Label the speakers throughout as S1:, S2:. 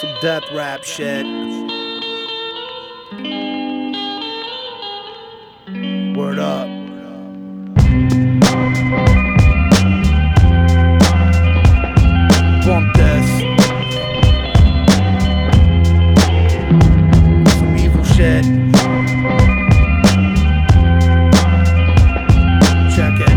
S1: Some death rap shit. Word up. Bump this. Some evil shit. Check it.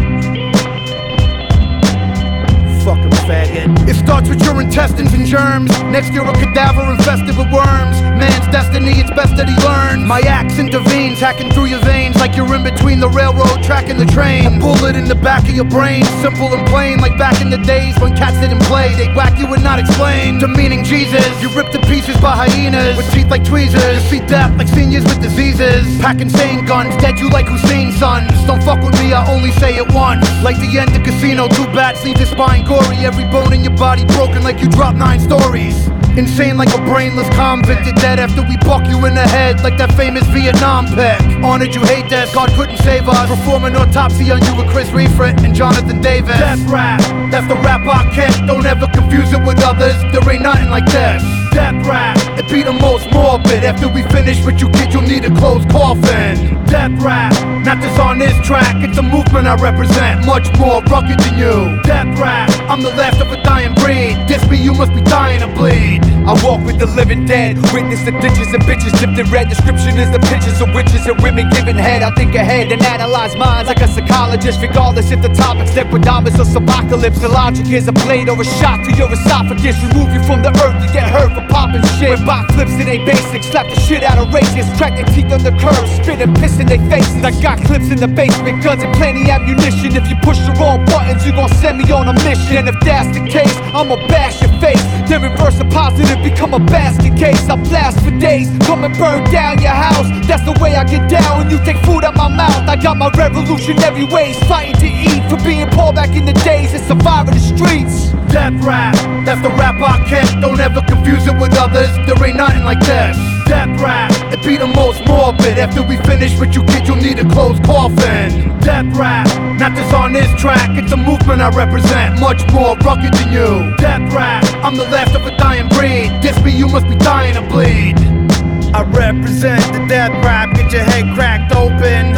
S1: Fucking faggot. It starts with your intestines and germs. Next you're a cadaver infested with worms. Man's destiny, it's best that he learns. My axe intervenes, hacking through your veins like you're in between the railroad track and the train. A bullet in the back of your brain, simple and plain, like back in the days when cats didn't play. They'd whack you and not explain. Demeaning Jesus, you ripped to pieces by hyenas with teeth like tweezers. You see death like seniors with diseases. Pack insane guns, dead you like Hussein's sons. Don't fuck with me, I only say it once. Like the end of Casino, 2 bats leave your spine gory. Every bone in your body broken like you dropped 9 stories. Insane like a brainless convict. You're dead after we buck you in the head like that famous Vietnam pick. Honored you hate death, God couldn't save us. Perform an autopsy on you with Chris Refrit and Jonathan Davis. Death rap, that's the rap I kick. Don't ever confuse it with others, there ain't nothing like this. Death rap, it be the most morbid. After we finish with you kid, you'll need a closed coffin. Death rap, not just on this track, it's a movement I represent, much more rugged than you. Death rap, I'm the last of a dying breed. Diss me, you must be dying to bleed.
S2: I walk with the living dead, witness the ditches and bitches dipped in red. Description is the pictures of witches and women giving head. I think ahead and analyze minds like a psychologist, regardless if the topic's Nepodamus or Subocalypse. The logic is a blade or a shot to your esophagus, remove you from the earth, you get hurt for popping shit. With box flips it ain't basic, slap the shit out of racists, crack their teeth on the curb, spit and piss in their faces. I got clips in the basement, guns and plenty ammunition. If you push the wrong buttons, you gon' send me on a mission. And if that's the case, I'ma bash your face, then reverse the positive, become a basket case. I blast for days, come and burn down your house. That's the way I get down when you take food out my mouth. I got my revolutionary ways, fighting to eat, for being poor back in the days and surviving the streets.
S1: Death rap, that's the rap I kick. Don't ever confuse it with others, there ain't nothing like this. Death rap, it be the most morbid. After we finish with you kid, you'll need a closed coffin. Death rap, not just on this track, it's a movement I represent, much more rugged than you. Death rap, I'm the last of a dying breed. Diss me, you must be dying to bleed. I represent the death rap, get your head cracked open.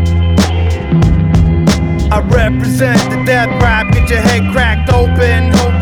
S1: I represent the death rap, get your head cracked open.